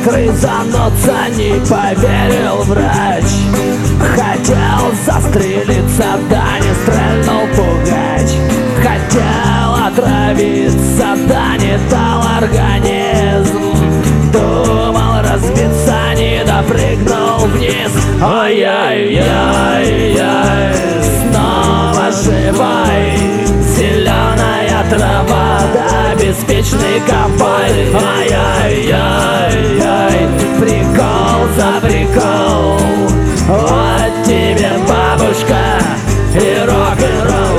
грызануться не поверил врач. Хотел застрелиться, да не стрельнул пугач. Хотел отравиться, да не дал организм. Думал разбиться, не допрыгнул вниз. Ай-яй-яй-яй, снова живой. Зеленая трава, да беспечный ковбой. Ай-яй-яй-яй, прикол за прикол. Вот тебе бабушка и рок-н-ролл.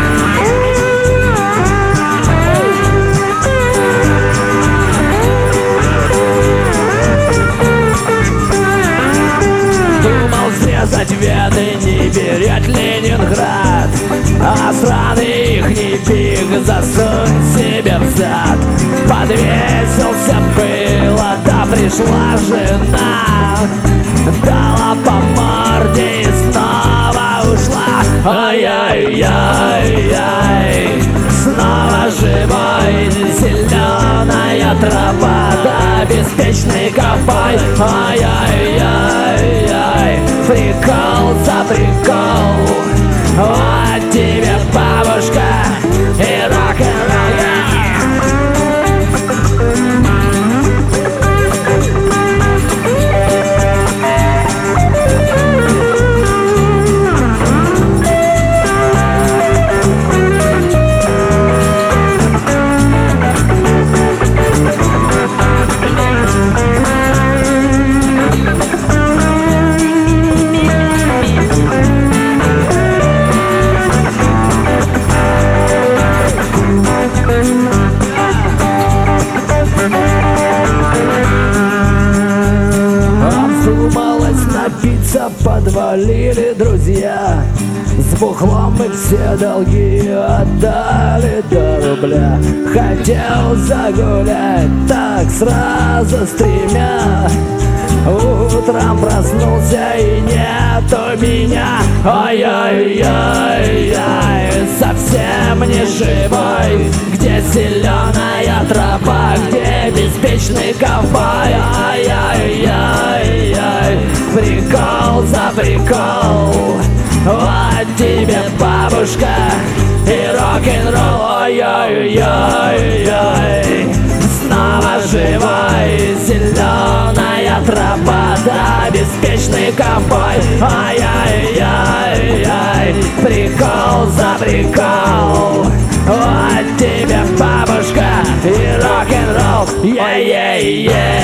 Думал срезать вены, не берет Ленинград, а сраный ихний пик засунь себе в зад. Подвесился было, да пришла жена, дала по морде и снова ушла. Ай-яй-яй-яй, снова живой. Зеленая трава, да беспечный ковбой. Ай-яй-яй-яй, прикол за прикол. Вот тебе бабушка и рок-н-ролл. Подвалили друзья, с бухлом мы все долги отдали до рубля. Хотел загулять так сразу с тремя. Утром проснулся и нету меня. Ай-яй-яй-яй, совсем не живой. Где зеленая трава, где беспечный ковбой. Ай-яй-яй-яй, прикол за прикол. Вот тебе бабушка и рок-н-ролл. Ай-яй-яй-яй, снова живой. Зеленая трава, да беспечный ковбой. Ай-яй-яй-яй, прикол за прикол. Вот тебе бабушка и рок-н-ролл. Ей-ей-ей.